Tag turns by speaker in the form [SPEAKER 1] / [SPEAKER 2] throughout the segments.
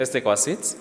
[SPEAKER 1] Let's take our seats.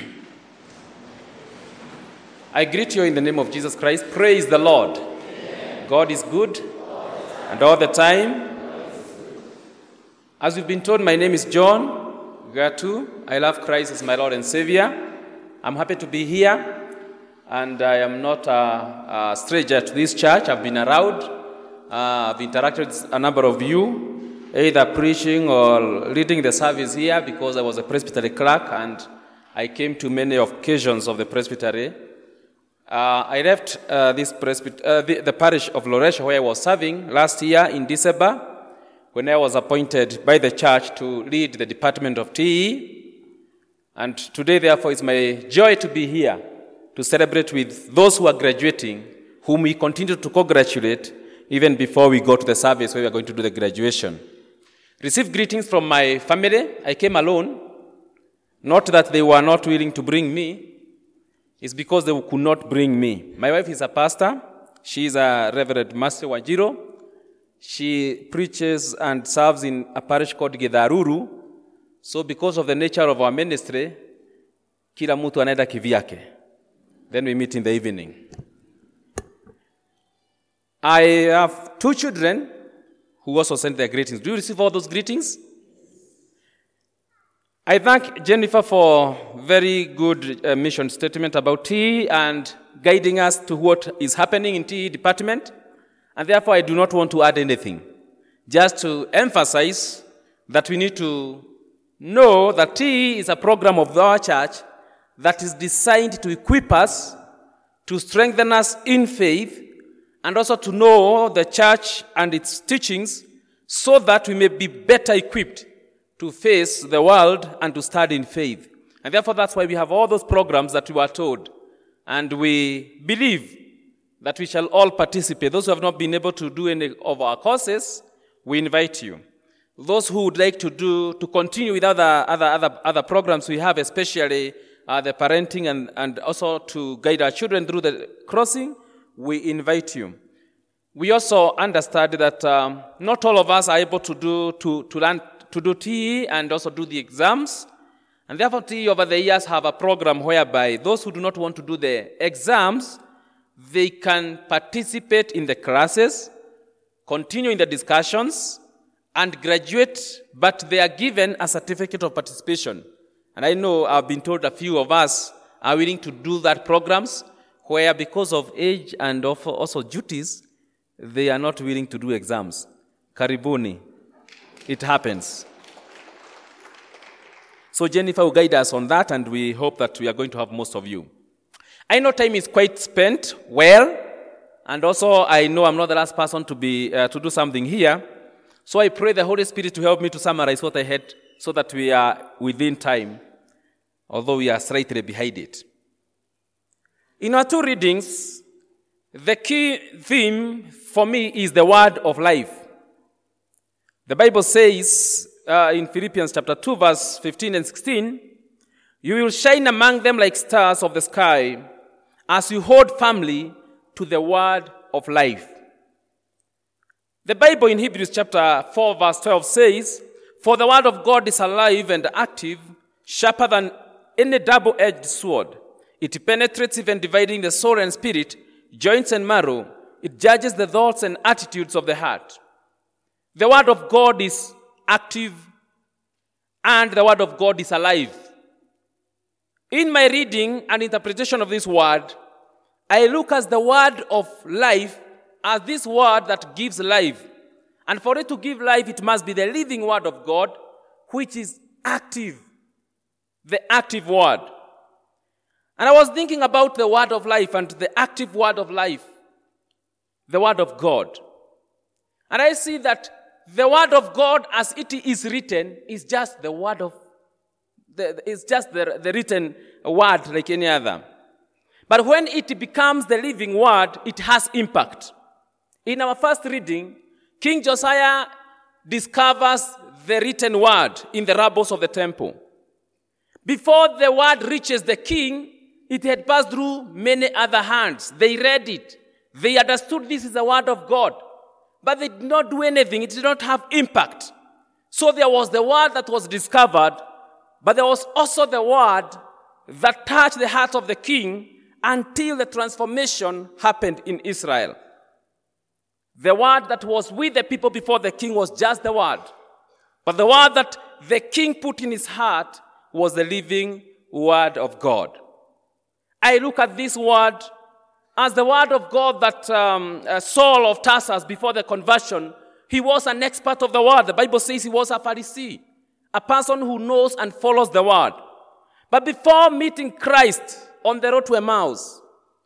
[SPEAKER 1] I greet you in the name of Jesus Christ. Praise the Lord. Amen. God is good, and all the time. As you've been told, my name is John Gatu. I love Christ as my Lord and Savior. I'm happy to be here, and I am not a stranger to this church. I've been around. I've interacted with a number of you, either preaching or leading the service here, because I was a presbytery clerk and I came to many occasions of the presbytery. I left the parish of Loresha, where I was serving last year in December, when I was appointed by the church to lead the department of TE. And today, therefore, it's my joy to be here to celebrate with those who are graduating, whom we continue to congratulate even before we go to the service where we are going to do the graduation. Receive greetings from my family. I came alone. Not that they were not willing to bring me. It's because they could not bring me. My wife is a pastor. She is a Reverend Master Wajiro. She preaches and serves in a parish called Githaruru. So because of the nature of our ministry, kila mtu anaenda kivyake. Then we meet in the evening. I have two children who also sent their greetings. Do you receive all those greetings? I thank Jennifer for very good mission statement about TE and guiding us to what is happening in TE department. And therefore, I do not want to add anything. Just to emphasize that we need to know that TE is a program of our church that is designed to equip us, to strengthen us in faith, and also to know the church and its teachings so that we may be better equipped to face the world and to study in faith. And therefore, that's why we have all those programs that we were told. And we believe that we shall all participate. Those who have not been able to do any of our courses, we invite you. Those who would like to continue with other programs we have, especially the parenting and also to guide our children through the crossing, we invite you. We also understand that not all of us are able to do TE and also do the exams. And therefore, TE over the years have a program whereby those who do not want to do the exams, they can participate in the classes, continue in the discussions, and graduate, but they are given a certificate of participation. And I know I've been told a few of us are willing to do that programs, where because of age and also duties, they are not willing to do exams. Karibuni. It happens. So Jennifer will guide us on that, and we hope that we are going to have most of you. I know time is quite spent well, and also I know I'm not the last person to do something here. So I pray the Holy Spirit to help me to summarize what I had so that we are within time, although we are slightly behind it. In our two readings, the key theme for me is the word of life. The Bible says in Philippians chapter 2, verse 15 and 16, "You will shine among them like stars of the sky as you hold firmly to the word of life." The Bible in Hebrews chapter 4, verse 12 says, "For the word of God is alive and active, sharper than any double-edged sword. It penetrates even dividing the soul and spirit, joints and marrow. It judges the thoughts and attitudes of the heart." The word of God is active and the word of God is alive. In my reading and interpretation of this word, I look at the word of life as this word that gives life. And for it to give life, it must be the living word of God, which is active. The active word. And I was thinking about the word of life and the active word of life, the word of God. And I see that the word of God as it is written is just the word of, it's just the written word like any other. But when it becomes the living word, it has impact. In our first reading, King Josiah discovers the written word in the rubbles of the temple. Before the word reaches the king, it had passed through many other hands. They read it. They understood this is the word of God. But they did not do anything. It did not have impact. So there was the word that was discovered, But there was also the word that touched the heart of the king until the transformation happened in Israel. The word that was with the people before the king was just the word. But the word that the king put in his heart was the living word of God. I look at this word as the word of God that Saul of Tarsus, before the conversion, he was an expert of the word. The Bible says he was a Pharisee, a person who knows and follows the word. But before meeting Christ on the road to Emmaus,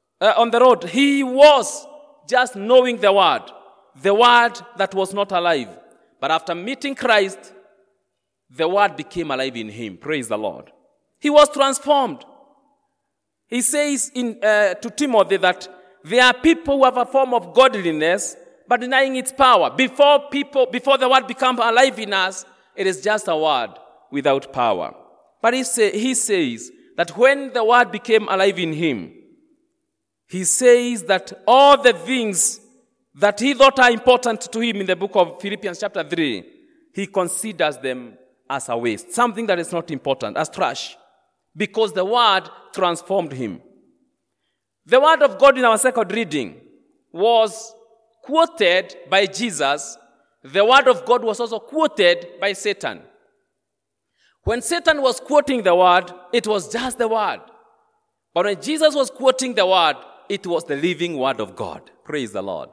[SPEAKER 1] he was just knowing the word that was not alive. But after meeting Christ, the word became alive in him. Praise the Lord. He was transformed. He says to Timothy that there are people who have a form of godliness, but denying its power. Before the word becomes alive in us, it is just a word without power. But he says that when the word became alive in him, he says that all the things that he thought are important to him in the book of Philippians chapter 3, he considers them as a waste, something that is not important, as trash, because the word transformed him. The word of God in our second reading was quoted by Jesus. The word of God was also quoted by Satan. When Satan was quoting the word, it was just the word. But when Jesus was quoting the word, it was the living word of God. Praise the Lord.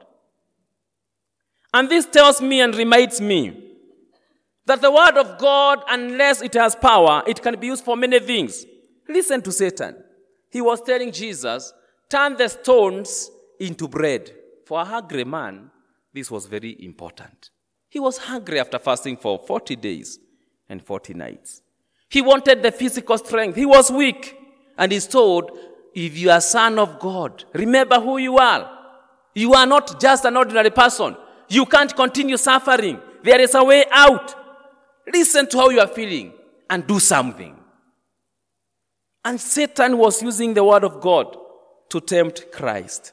[SPEAKER 1] And this tells me and reminds me that the word of God, unless it has power, it can be used for many things. Listen to Satan. He was telling Jesus, turn the stones into bread. For a hungry man, this was very important. He was hungry after fasting for 40 days and 40 nights. He wanted the physical strength. He was weak. And he's told, if you are son of God, remember who you are. You are not just an ordinary person. You can't continue suffering. There is a way out. Listen to how you are feeling and do something. And Satan was using the word of God to tempt Christ.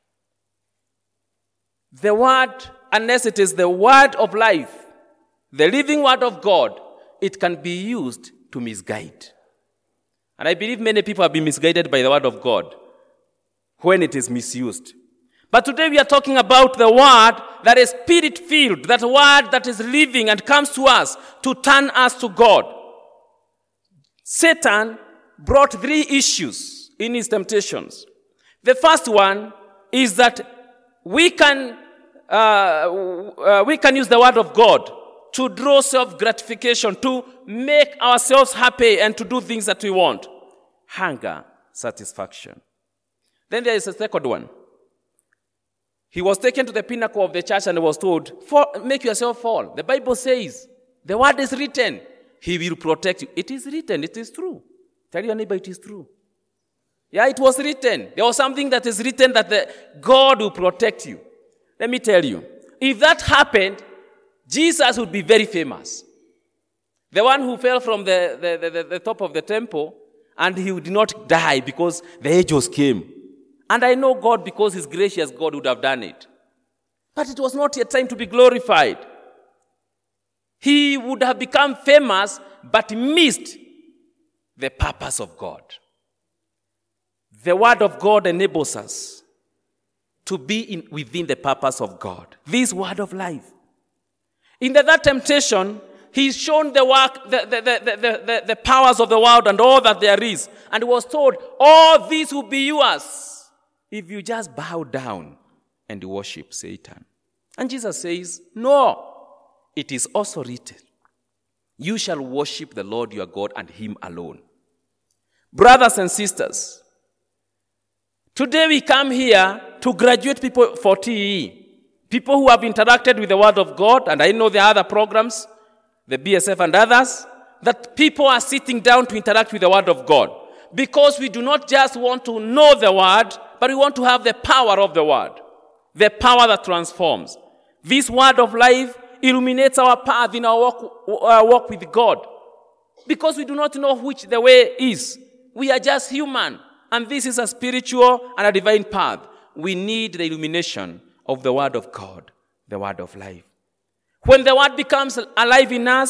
[SPEAKER 1] The word, unless it is the word of life, the living word of God, it can be used to misguide. And I believe many people have been misguided by the word of God when it is misused. But today we are talking about the word that is spirit-filled, that word that is living and comes to us to turn us to God. Satan brought 3 issues in his temptations. The first one is that we can use the word of God to draw self-gratification, to make ourselves happy and to do things that we want. Hunger, satisfaction. Then there is a second one. He was taken to the pinnacle of the church and was told, make yourself fall. The Bible says, the word is written. He will protect you. It is written. It is true. Tell your neighbor it is true. Yeah, it was written. There was something that is written that God will protect you. Let me tell you, if that happened, Jesus would be very famous. The one who fell from the top of the temple, and he would not die because the angels came. And I know God, because he's gracious, God would have done it. But it was not yet time to be glorified. He would have become famous, but missed the purpose of God. The word of God enables us to be within the purpose of God. This word of life. In that temptation, he's shown the work, the powers of the world and all that there is. And he was told, all these will be yours if you just bow down and worship Satan. And Jesus says, no, it is also written, you shall worship the Lord your God and him alone. Brothers and sisters, today we come here to graduate people for TE. People who have interacted with the word of God, and I know there are other programs, the BSF and others, that people are sitting down to interact with the word of God. Because we do not just want to know the word, but we want to have the power of the word. The power that transforms. This word of life illuminates our path in our walk with God. Because we do not know which the way is. We are just human. And this is a spiritual and a divine path. We need the illumination of the word of God, the word of life. When the word becomes alive in us,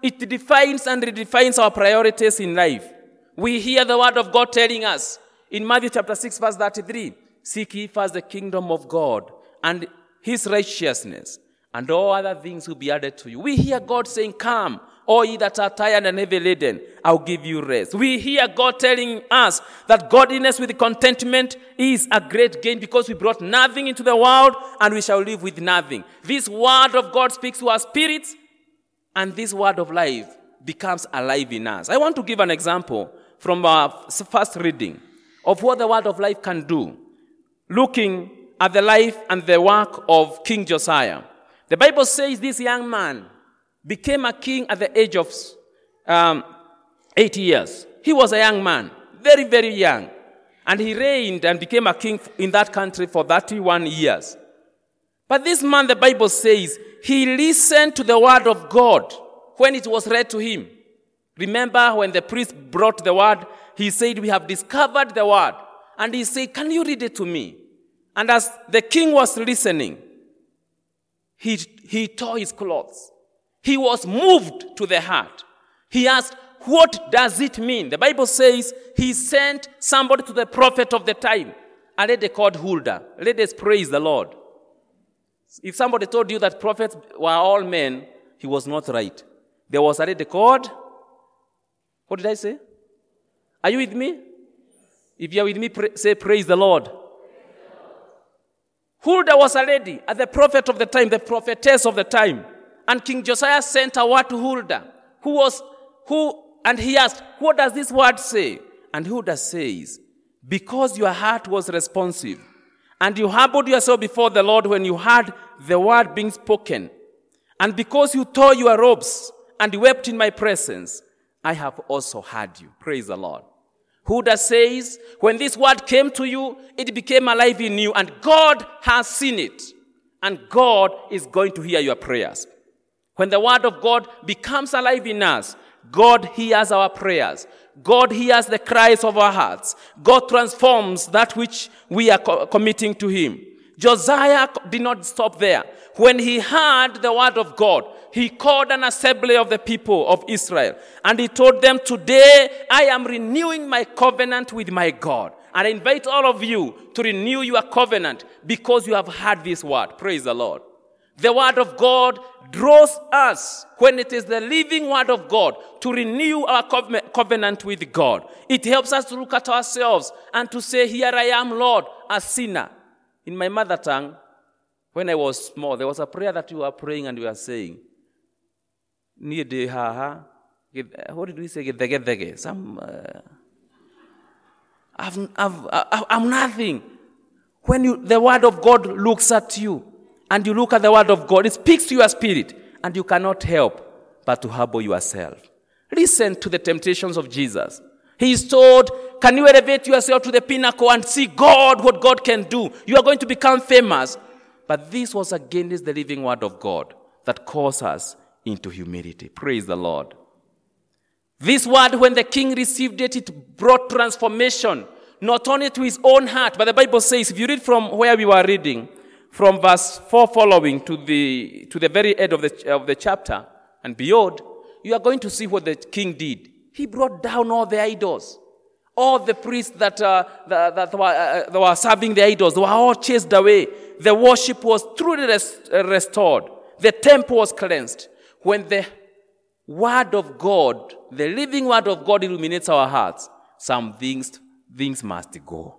[SPEAKER 1] it defines and redefines our priorities in life. We hear the word of God telling us in Matthew chapter 6, verse 33, seek ye first the kingdom of God and his righteousness, and all other things will be added to you. We hear God saying, come, all ye that are tired and heavy laden, I'll give you rest. We hear God telling us that godliness with contentment is a great gain because we brought nothing into the world and we shall live with nothing. This word of God speaks to our spirits, and this word of life becomes alive in us. I want to give an example from our first reading of what the word of life can do, looking at the life and the work of King Josiah. The Bible says this young man became a king at the age of 8 years. He was a young man, very, very young. And he reigned and became a king in that country for 31 years. But this man, the Bible says, he listened to the word of God when it was read to him. Remember when the priest brought the word, he said, we have discovered the word. And he said, can you read it to me? And as the king was listening, he tore his clothes. He was moved to the heart. He asked, what does it mean? The Bible says he sent somebody to the prophet of the time, a lady called Huldah. Ladies, praise the Lord. If somebody told you that prophets were all men, he was not right. There was a lady called, what did I say? Are you with me? If you are with me, say praise the Lord. Huldah was a lady, the prophet of the time, the prophetess of the time. And King Josiah sent a word to Huldah, and he asked, what does this word say? And Huldah says, because your heart was responsive, and you humbled yourself before the Lord when you heard the word being spoken, and because you tore your robes and wept in my presence, I have also heard you. Praise the Lord. Huldah says, when this word came to you, it became alive in you, and God has seen it, and God is going to hear your prayers. When the word of God becomes alive in us, God hears our prayers. God hears the cries of our hearts. God transforms that which we are committing to him. Josiah did not stop there. When he heard the word of God, he called an assembly of the people of Israel, and he told them, today I am renewing my covenant with my God. And I invite all of you to renew your covenant because you have heard this word. Praise the Lord. The word of God draws us, when it is the living word of God, to renew our covenant with God. It helps us to look at ourselves and to say, here I am, Lord, a sinner. In my mother tongue, when I was small, there was a prayer that we were praying and we were saying, what did we say? I'm nothing. When the word of God looks at you, and you look at the word of God, it speaks to your spirit, and you cannot help but to humble yourself. Listen to the temptations of Jesus. He is told, can you elevate yourself to the pinnacle and see God, what God can do? You are going to become famous. But this was against the living word of God that calls us into humility. Praise the Lord. This word, when the king received it, it brought transformation, not only to his own heart, but the Bible says, if you read from where we were reading, from verse 4 following to the very end of the chapter and beyond, you are going to see what the king did. He brought down all the idols. All the priests that were serving the idols, they were all chased away. The worship was truly restored. The temple was cleansed. When the word of God, the living word of God illuminates our hearts, some things must go.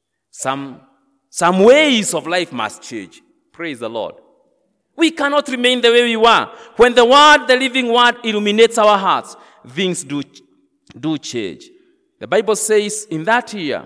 [SPEAKER 1] Some ways of life must change. Praise the Lord. We cannot remain the way we were. When the word, the living word, illuminates our hearts, things do change. The Bible says in that year,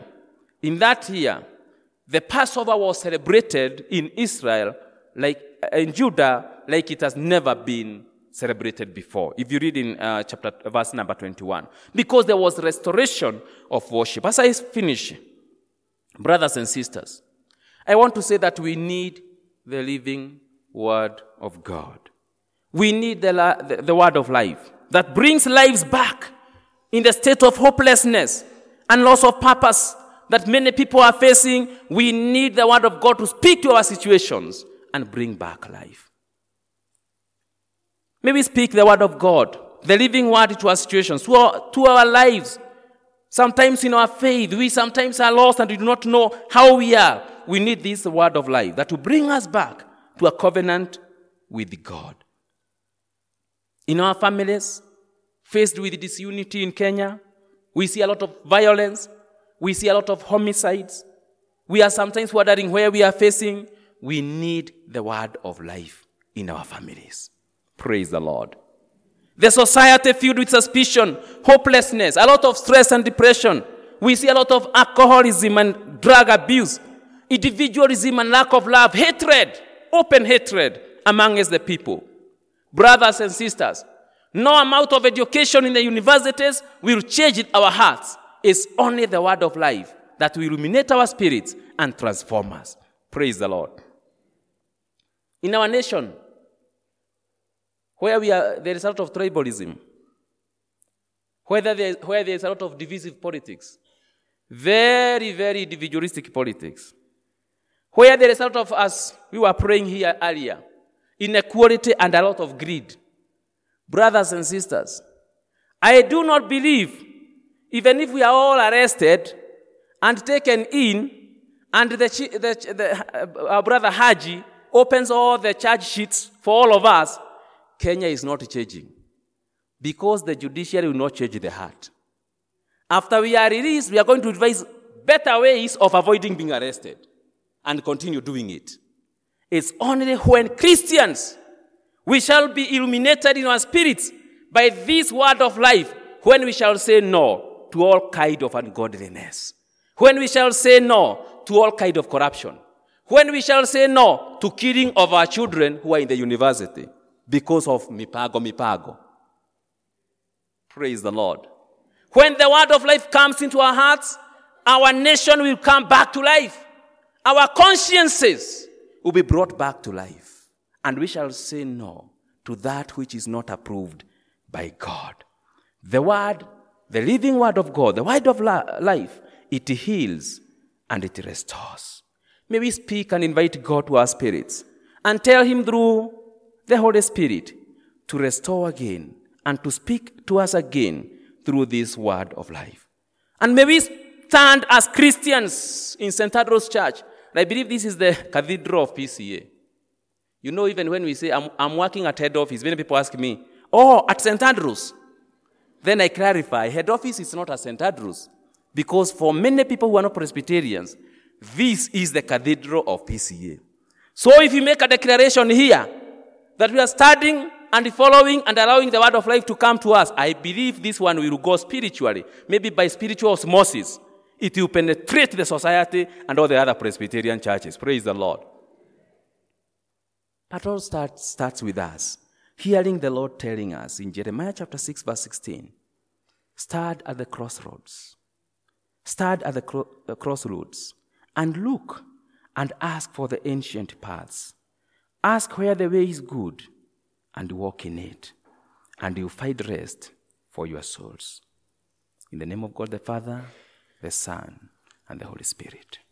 [SPEAKER 1] the Passover was celebrated in Israel, in Judah, like it has never been celebrated before. If you read in verse number 21. Because there was restoration of worship. As I finish, brothers and sisters, I want to say that we need the living word of God. We need the word of life that brings lives back in the state of hopelessness and loss of purpose that many people are facing. We need the word of God to speak to our situations and bring back life. May we speak the word of God the living word to our situations, to our lives. Sometimes in our faith, we sometimes are lost and we do not know how we are. We need this word of life that will bring us back to a covenant with God. In our families, faced with disunity in Kenya, we see a lot of violence. We see a lot of homicides. We are sometimes wondering where we are facing. We need the word of life in our families. Praise the Lord. The society filled with suspicion, hopelessness, a lot of stress and depression. We see a lot of alcoholism and drug abuse, individualism and lack of love, hatred, open hatred amongst the people. Brothers and sisters, no amount of education in the universities will change our hearts. It's only the word of life that will illuminate our spirits and transform us. Praise the Lord. In our nation, where there is a lot of tribalism, where there is a lot of divisive politics, very, very individualistic politics, where there is a lot of, as we were praying here earlier, inequality and a lot of greed. Brothers and sisters, I do not believe, even if we are all arrested and taken in, and our brother Haji opens all the charge sheets for all of us, Kenya is not changing. Because the judiciary will not change the heart. After we are released, we are going to devise better ways of avoiding being arrested and continue doing it. It's only when Christians, we shall be illuminated in our spirits by this word of life, when we shall say no to all kind of ungodliness. When we shall say no to all kind of corruption. When we shall say no to killing of our children who are in the university because of mipago. Praise the Lord. When the word of life comes into our hearts, our nation will come back to life. Our consciences will be brought back to life. And we shall say no to that which is not approved by God. The word, the living word of God, the word of life, it heals and it restores. May we speak and invite God to our spirits and tell him through the Holy Spirit to restore again and to speak to us again through this word of life. And may we stand as Christians in St. Andrew's Church. I believe this is the cathedral of PCA. You know, even when we say, I'm working at head office, many people ask me, at St. Andrew's. Then I clarify, head office is not at St. Andrew's. Because for many people who are not Presbyterians, this is the cathedral of PCA. So if you make a declaration here that we are studying and following and allowing the word of life to come to us, I believe this one will go spiritually, maybe by spiritual osmosis. It will penetrate the society and all the other Presbyterian churches. Praise the Lord. But all starts with us, hearing the Lord telling us in Jeremiah chapter 6, verse 16, stand at the crossroads. Stand at the crossroads and look and ask for the ancient paths. Ask where the way is good and walk in it, and you'll find rest for your souls. In the name of God the Father, the Son, and the Holy Spirit.